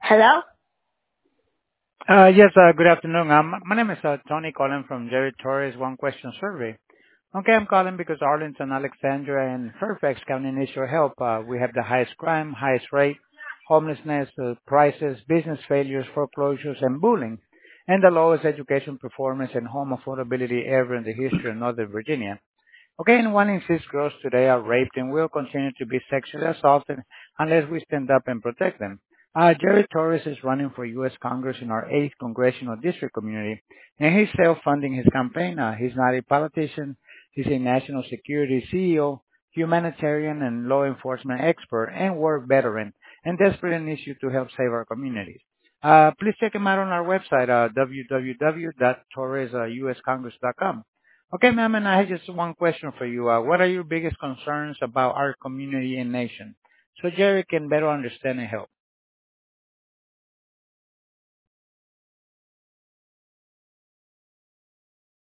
Hello? Yes, good afternoon. My name is Tony calling from Jerry Torres One Question Survey. Okay, I'm calling because Arlington, Alexandria, and Fairfax County needs your help. We have the highest crime, highest rate, homelessness, prices, business failures, foreclosures, and bullying, and the lowest education performance and home affordability ever in the history of Northern Virginia. Okay, and 1 in 6 girls today are raped and will continue to be sexually assaulted unless we stand up and protect them. Jerry Torres is running for U.S. Congress in our 8th Congressional District community, and he's self-funding his campaign. He's not a politician. He's a national security CEO, humanitarian and law enforcement expert, and war veteran, and desperately needs you to help save our communities. Please check him out on our website, www.torresuscongress.com. Okay, ma'am, and I have just one question for you. What are your biggest concerns about our community and nation? So Jerry can better understand and help.